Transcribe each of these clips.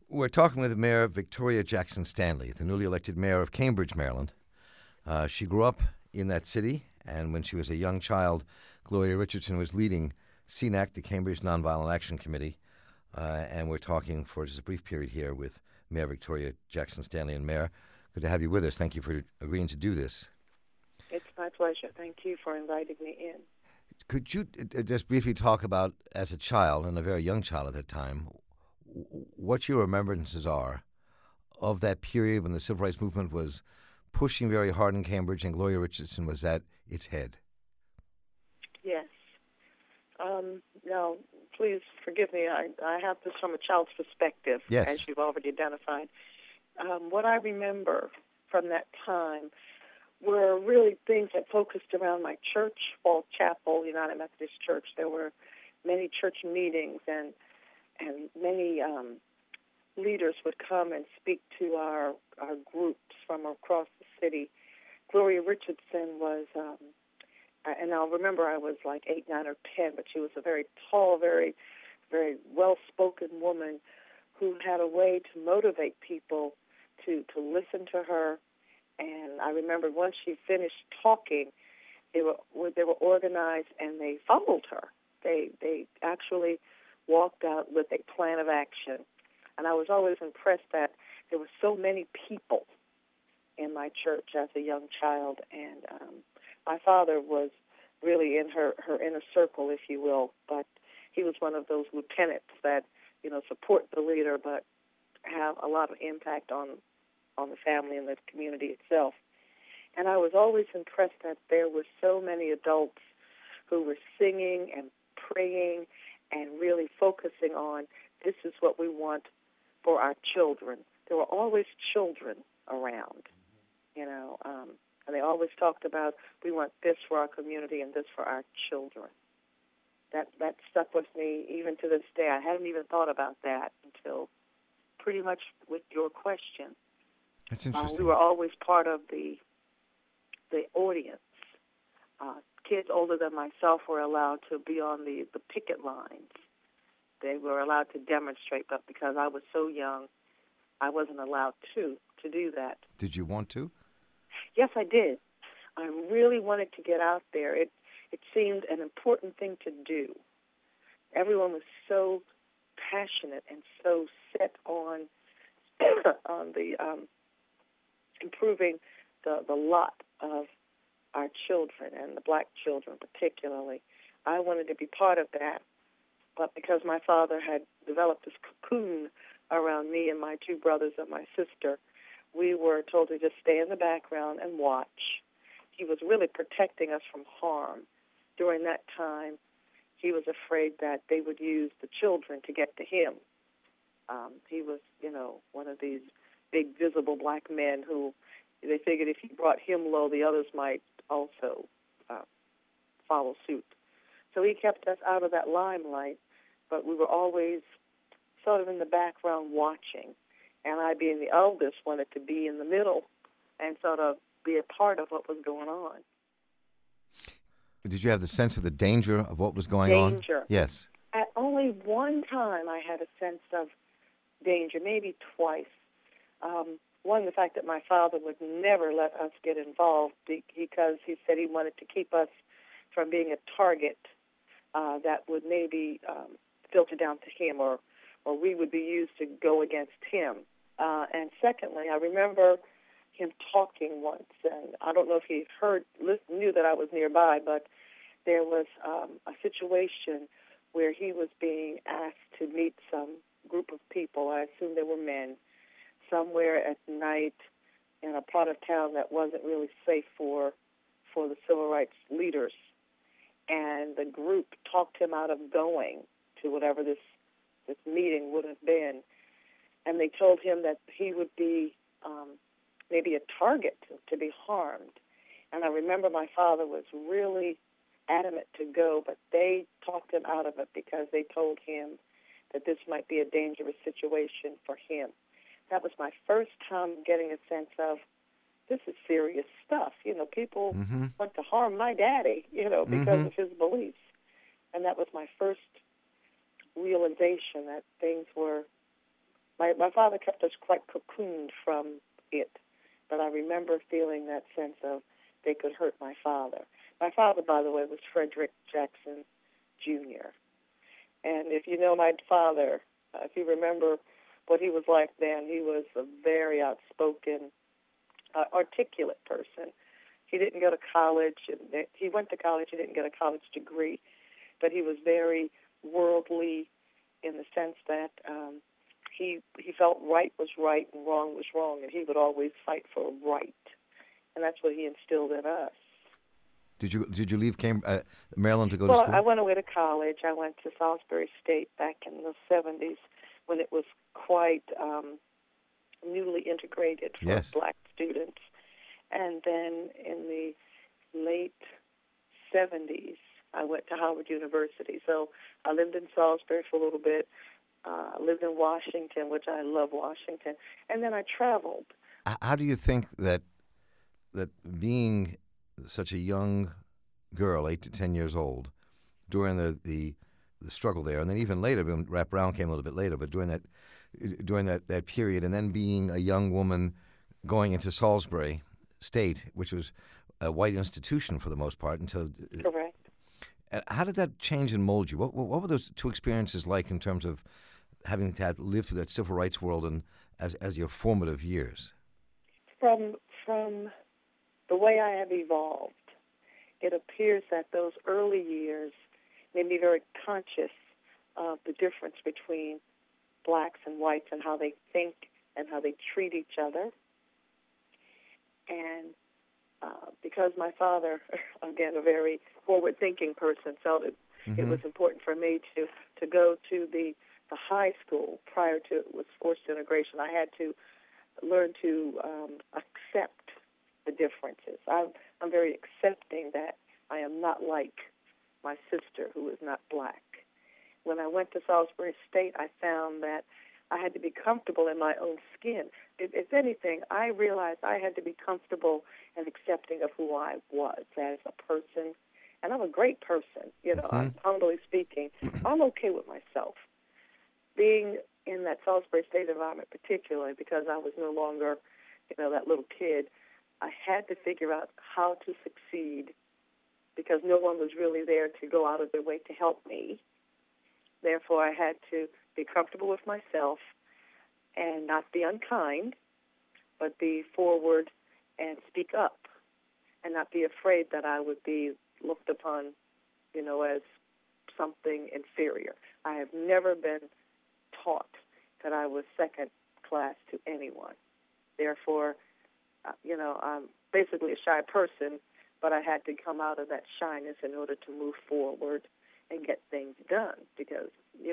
We're talking with Mayor Victoria Jackson Stanley, the newly elected mayor of Cambridge, Maryland. She grew up in that city, and when she was a young child, Gloria Richardson was leading CNAC, the Cambridge Nonviolent Action Committee, and we're talking for just a brief period here with Mayor Victoria Jackson Stanley. And Mayor, good to have you with us. Thank you for agreeing to do this. It's my pleasure. Thank you for inviting me in. Could you just briefly talk about, as a child, and a very young child at that time, what your remembrances are of that period when the civil rights movement was pushing very hard in Cambridge and Gloria Richardson was at its head? Yes. Now, please forgive me. I have this from a child's perspective, yes, as you've already identified. What I remember from that time were really things that focused around my church, Falls Chapel, United Methodist Church. There were many church meetings, and many leaders would come and speak to our groups from across the city. Gloria Richardson was, and I'll remember I was like 8, 9, or 10, but she was a very tall, very, very well-spoken woman who had a way to motivate people to listen to her. And I remember once she finished talking, they were organized and they followed her. They actually walked out with a plan of action. And I was always impressed that there were so many people in my church as a young child. And my father was really in her inner circle, if you will, but he was one of those lieutenants that, support the leader but have a lot of impact on the family and the community itself. And I was always impressed that there were so many adults who were singing and praying and really focusing on this is what we want for our children. There were always children around, and they always talked about we want this for our community and this for our children. That stuck with me even to this day. I hadn't even thought about that until pretty much with your question. That's interesting. We were always part of the audience. Kids older than myself were allowed to be on the picket lines. They were allowed to demonstrate, but because I was so young, I wasn't allowed to do that. Did you want to? Yes, I did. I really wanted to get out there. It seemed an important thing to do. Everyone was so passionate and so set on the improving the lot of our children, and the black children particularly. I wanted to be part of that, but because my father had developed this cocoon around me and my 2 brothers and my sister, we were told to just stay in the background and watch. He was really protecting us from harm. During that time, he was afraid that they would use the children to get to him. He was, one of these big, visible black men who they figured if he brought him low, the others might also follow suit. So he kept us out of that limelight, but we were always sort of in the background watching. And I, being the eldest, wanted to be in the middle and sort of be a part of what was going on. Did you have the sense of the danger of what was going on? Danger. Yes. At only one time I had a sense of danger, maybe twice. One, the fact that my father would never let us get involved because he said he wanted to keep us from being a target that would maybe filter down to him, or we would be used to go against him. And secondly, I remember him talking once, and I don't know if he knew that I was nearby, but there was a situation where he was being asked to meet some group of people. I assume they were men, somewhere at night in a part of town that wasn't really safe for the civil rights leaders. And the group talked him out of going to whatever this meeting would have been. And they told him that he would be maybe a target to be harmed. And I remember my father was really adamant to go, but they talked him out of it because they told him that this might be a dangerous situation for him. That was my first time getting a sense of this is serious stuff. People want to harm my daddy, because of his beliefs. And that was my first realization that things were my father kept us quite cocooned from it, but I remember feeling that sense of they could hurt my father. My father, by the way, was Frederick Jackson Jr. And if you know my father, if you remember what he was like then, he was a very outspoken, articulate person. He didn't go to college. He went to college. He didn't get a college degree, but he was very worldly in the sense that he felt right was right and wrong was wrong, and he would always fight for right. And that's what he instilled in us. Did you leave Maryland to go to school? Well, I went away to college. I went to Salisbury State back in the 70s when it was quite newly integrated for black students. And then in the late 70s, I went to Howard University. So I lived in Salisbury for a little bit. I lived in Washington, which I love Washington. And then I traveled. How do you think that being such a young girl, 8 to 10 years old, during the struggle there, and then even later, when Rap Brown came a little bit later, but during that period, and then being a young woman going into Salisbury State, which was a white institution for the most part until... Correct. How did that change and mold you? What were those two experiences like in terms of having to live through that civil rights world and as your formative years? From the way I have evolved, it appears that those early years made me very conscious of the difference between blacks and whites and how they think and how they treat each other. And because my father, again, a very forward-thinking person, felt it was important for me to go to the high school prior to it was forced integration. I had to learn to accept the differences. I'm very accepting that I am not like my sister who is not black. When I went to Salisbury State, I found that I had to be comfortable in my own skin. If anything, I realized I had to be comfortable and accepting of who I was as a person. And I'm a great person, I'm humbly speaking. I'm okay with myself. Being in that Salisbury State environment particularly, because I was no longer, that little kid, I had to figure out how to succeed because no one was really there to go out of their way to help me. Therefore, I had to be comfortable with myself and not be unkind, but be forward and speak up and not be afraid that I would be looked upon, as something inferior. I have never been taught that I was second class to anyone. Therefore, I'm basically a shy person, but I had to come out of that shyness in order to move forward and get things done because,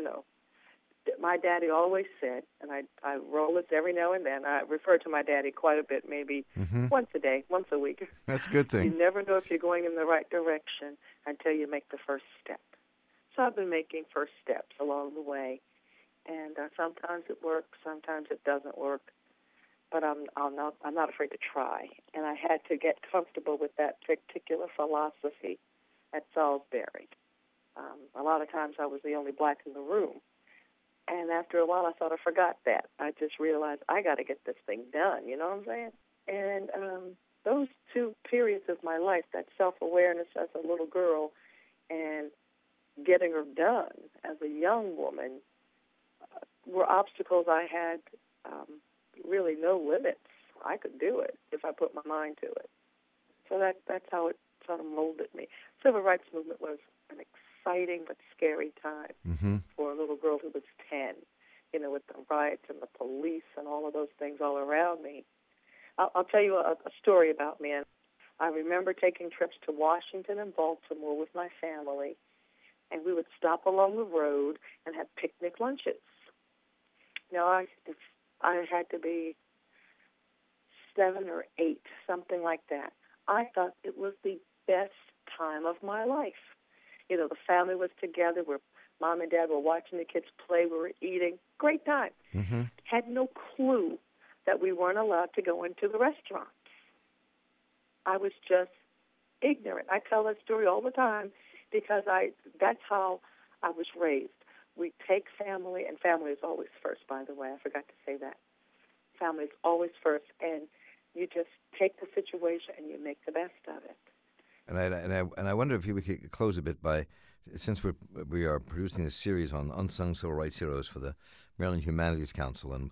my daddy always said, and I roll this every now and then, I refer to my daddy quite a bit, maybe once a day, once a week. That's a good thing. You never know if you're going in the right direction until you make the first step. So I've been making first steps along the way, and sometimes it works, sometimes it doesn't work, but I'm not afraid to try. And I had to get comfortable with that particular philosophy at Salisbury. A lot of times I was the only black in the room. And after a while, I sort of forgot that. I just realized I got to get this thing done, you know what I'm saying? And those two periods of my life, that self-awareness as a little girl and getting her done as a young woman, were obstacles I had really no limits. I could do it if I put my mind to it. So that's how it sort of molded me. Civil rights movement was an exciting but scary time for a little girl who was 10, with the riots and the police and all of those things all around me. I'll tell you a story about me. I remember taking trips to Washington and Baltimore with my family, and we would stop along the road and have picnic lunches. I had to be 7 or 8, something like that. I thought it was the best time of my life. The family was together. Mom and Dad were watching the kids play. We were eating. Great time. Had no clue that we weren't allowed to go into the restaurants. I was just ignorant. I tell that story all the time because that's how I was raised. we take family, and family is always first, by the way. I forgot to say that. Family is always first, and you just take the situation and you make the best of it. And I wonder if we could close a bit by, since we are producing a series on unsung civil rights heroes for the Maryland Humanities Council, and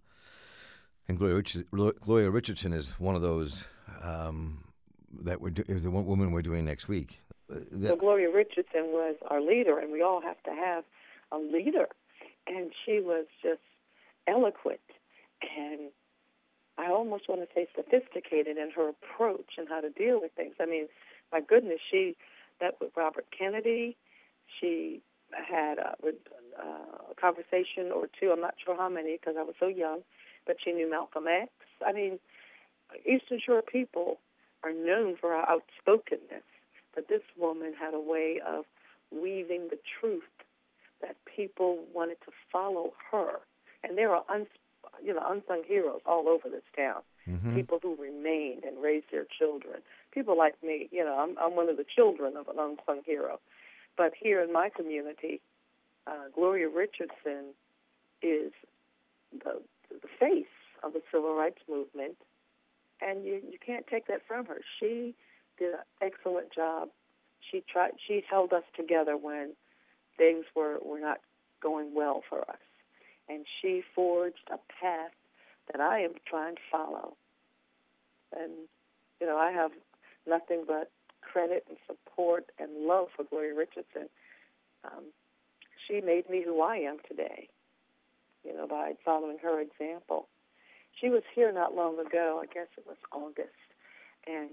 Gloria Richardson is one of those is the one woman we're doing next week. So Gloria Richardson was our leader, and we all have to have a leader. And she was just eloquent, and I almost want to say sophisticated in her approach and how to deal with things. I mean, my goodness, she met with Robert Kennedy. She had a conversation or two, I'm not sure how many because I was so young, but she knew Malcolm X. I mean, Eastern Shore people are known for our outspokenness, but this woman had a way of weaving the truth that people wanted to follow her. And there are unsung heroes all over this town. Mm-hmm. People who remained and raised their children. People like me, I'm one of the children of an unsung hero. But here in my community, Gloria Richardson is the face of the civil rights movement, and you can't take that from her. She did an excellent job. She held us together when things were not going well for us, and she forged a path that I am trying to follow. And I have nothing but credit and support and love for Gloria Richardson. She made me who I am today, by following her example. She was here not long ago, I guess it was August, and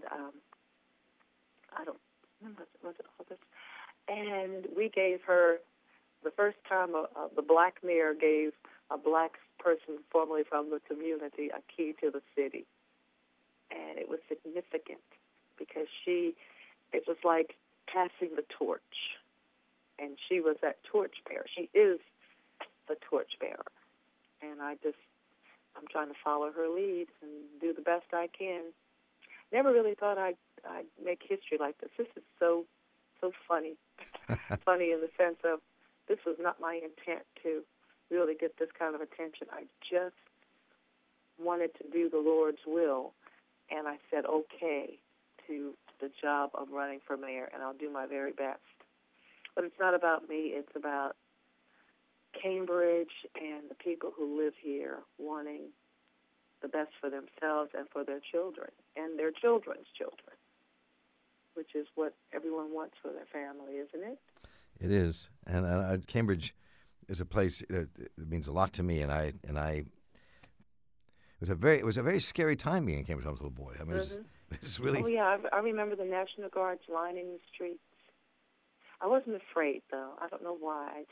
I don't remember, was it August? And we gave her, the first time the black mayor gave a black person formerly from the community a key to the city. And it was significant because it was like passing the torch. And she was that torch bearer. She is the torch bearer. And I'm trying to follow her lead and do the best I can. Never really thought I'd make history like this. This is so funny. Funny in the sense of this was not my intent to really get this kind of attention. I just wanted to do the Lord's will, and I said okay to the job of running for mayor, and I'll do my very best. But it's not about me. It's about Cambridge and the people who live here wanting the best for themselves and for their children and their children's children, which is what everyone wants for their family, isn't it? It is, and Cambridge is a place that means a lot to me, and it was a very scary time being in Cambridge when I was a little boy. I mean, it was really. Oh yeah, I remember the National Guards lining the streets. I wasn't afraid though. I don't know why.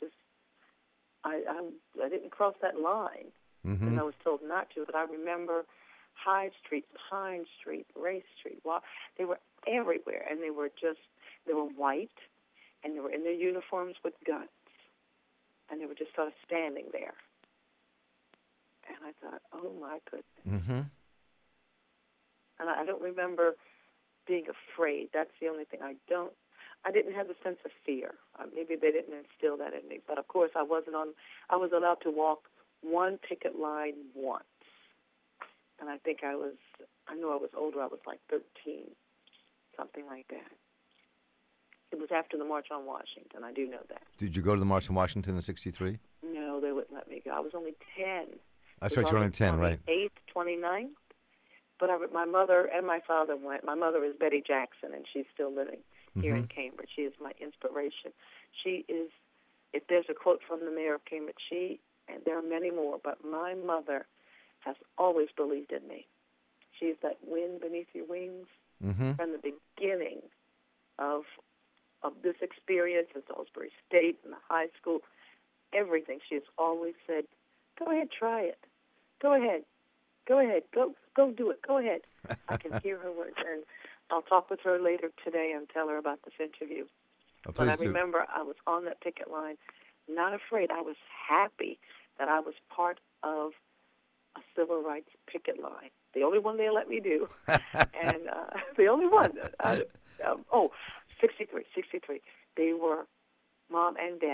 I didn't cross that line, and I was told not to. But I remember Hyde Street, Pine Street, Race Street. They were everywhere, and they were white, and they were in their uniforms with guns, and they were just sort of standing there. And I thought, oh my goodness. Mm-hmm. And I don't remember being afraid. That's the only thing I didn't have a sense of fear. Maybe they didn't instill that in me. But of course, I was allowed to walk one picket line once. And I think I knew I was older. I was like 13, something like that. It was after the March on Washington. I do know that. Did you go to the March on Washington in '63? No, they wouldn't let me go. I was only 10. That's right, you were only 10, right? 28th, 29th. But my mother and my father went. My mother is Betty Jackson, and she's still living here in Cambridge. She is my inspiration. She is, if there's a quote from the mayor of Cambridge, and there are many more, but my mother has always believed in me. She's that wind beneath your wings from the beginning of this experience at Salisbury State and the high school, everything. She has always said, go ahead, try it. Go ahead. Go ahead. Go do it. Go ahead. I can hear her words, and I'll talk with her later today and tell her about this interview. Oh, but I remember I was on that picket line, not afraid. I was happy that I was part of a civil rights picket line, the only one they let me do, and the only one. 63. They were Mom and Dad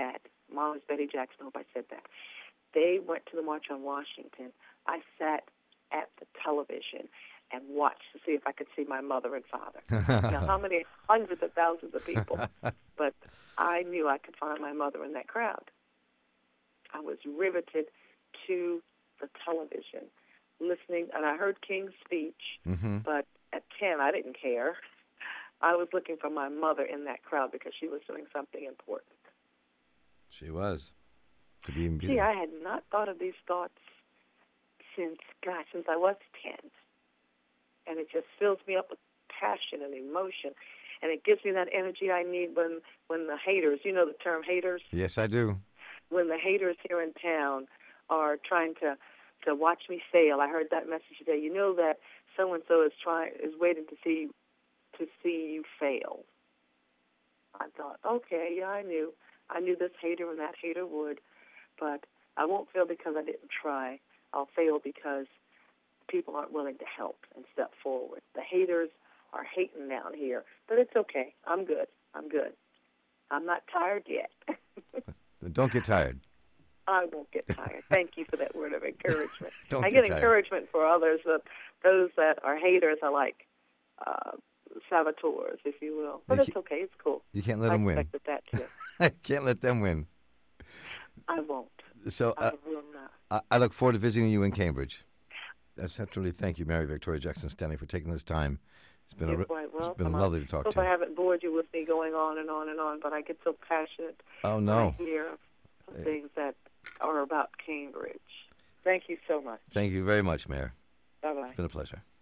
Mom is Betty Jackson. I hope I said that. They went to the March on Washington. I sat at the television and watched to see if I could see my mother and father. Now, how many hundreds of thousands of people? But I knew I could find my mother in that crowd. I was riveted to the television, listening, and I heard King's speech, but at 10, I didn't care. I was looking for my mother in that crowd because she was doing something important. She was. To be in See, I had not thought of these thoughts since I was 10. And it just fills me up with passion and emotion. And it gives me that energy I need when the haters, you know the term haters? Yes, I do. When the haters here in town are trying to watch me fail. I heard that message today. You know that so-and-so is waiting to see you fail. I thought, okay, yeah, I knew this hater and that hater would, but I won't fail because I didn't try. I'll fail because people aren't willing to help and step forward. The haters are hating down here, but it's okay. I'm good. I'm not tired yet. Don't get tired. I won't get tired. Thank you for that word of encouragement. I get get encouragement for others, but those that are haters are like saboteurs, if you will. But it's okay. It's cool. You can't let them win. I expected that, too. Can't let them win. I won't. So I will not. I look forward to visiting you in Cambridge. That's really thank you, Mary Victoria Jackson Stanley, for taking this time. It's been lovely to talk to you. I hope I haven't bored you with me going on and on and on, but I get so passionate. Oh, no. When I hear things that are about Cambridge. Thank you so much. Thank you very much, Mayor. Bye-bye. It's been a pleasure.